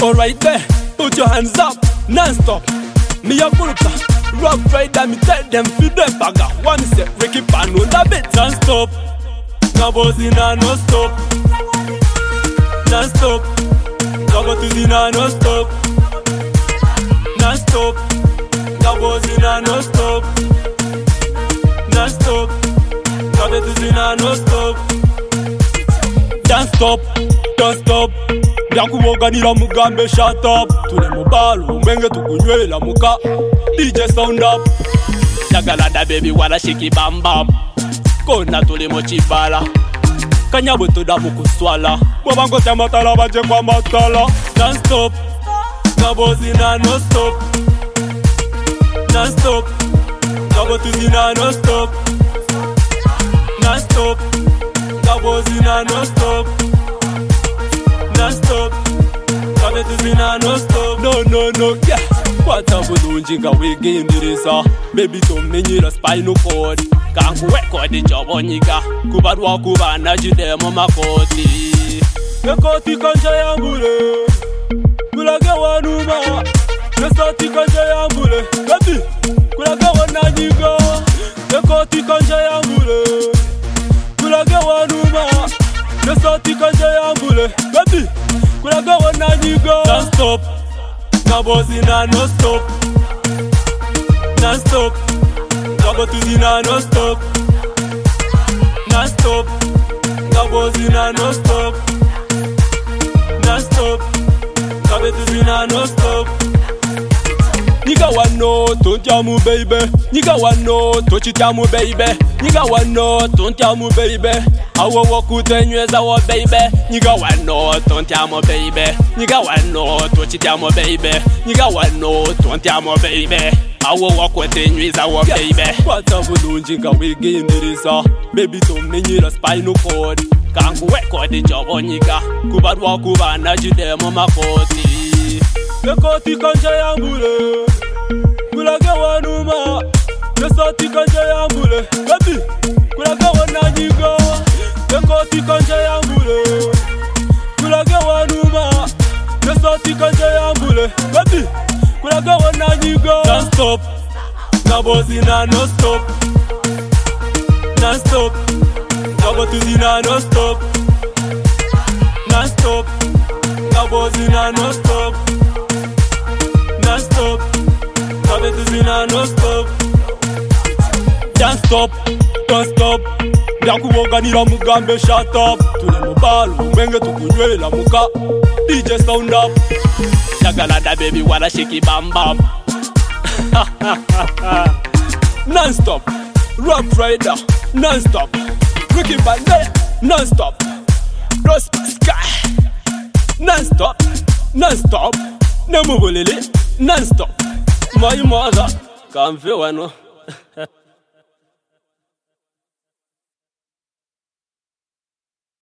Alright there, put your hands up, non-stop. Me a grouper, rock rider, me tell them feed them bagger. One step, Ricky Pan on the bit, non-stop. No bossina, no stop. Non-stop. No go to Zina, no stop. Non-stop. No bossina, no stop. Non-stop. No go to Zina, no stop. Don't stop, don't stop. Byakuwoganira mugambe shut up. Tule mubalu mwenge tukunywela muka DJ sound up. Jagalada baby wala shiki bam bam. Kona tule mochibala. Kanyabo toda mukuswala. Bobango tamatala baje kwa matala. Don't stop. Gabo zina no stop. Non stop. Gabo tu zina no stop. Non stop. Gabo zina no stop. Non stop. Gabo tu zina no stop. No, yeah. What up with Unjinga we gain the baby to menyira spinal cord. Kangu weko di jobo nyiga. Kubadwa kubana jidemo makoti. Nekoti kanja yambule. Kulage wanuma. Nesoti kanja yambule. Baby, kulage wananyiga. Nekoti kanja yambule. Kulage wanuma. Nesoti kanja yambule. Baby, kulage wananyiga. Don't stop. Gabo zina no stop. Non stop. Gabo tu zina no stop. Non stop. Gabo zina no stop. Non stop. Gabo tu zina no stop. Nigga wano, don't tell me baby. Nigga wano, touch it tell me baby. Nigga wano, don't tell me baby. I will walk with as our baby. Nigga wano, don't tell me baby. Nigga wano, touch it tell me baby. Nigga wano, don't tell me baby. I will walk with as our baby. What up with Unjinga we gain the baby to menyira spinal cord. Kangu weko di jobo nyiga. Kubadwa kubana jidemo makoti. Nekoti kanja yambule. Kulage wanuma. Nesoti kanja yambule. Baby, kulage wananyiga. Nekoti kanja yambule. Kulage wanuma. Nesoti kanja yambule. Baby, kulage wananyiga. Don't stop. Gabo zina no stop. Non stop. Gabo tu zina no stop. Non stop. Gabo zina no stop. Non stop. Gabo tu zina no stop. Don't stop. Don't stop. Byakuwoganira mugambe shut up. Tule mubalu mwenge tukunywela muka DJ sound up. Jagalada baby wala shiki bam bam. Non-stop. Rock rider. Non-stop. Ricky Bandaya. Non-stop. Prosper Sky. Non-stop. Non-stop. Nemubulili. Non-stop. My mother. Come feel one.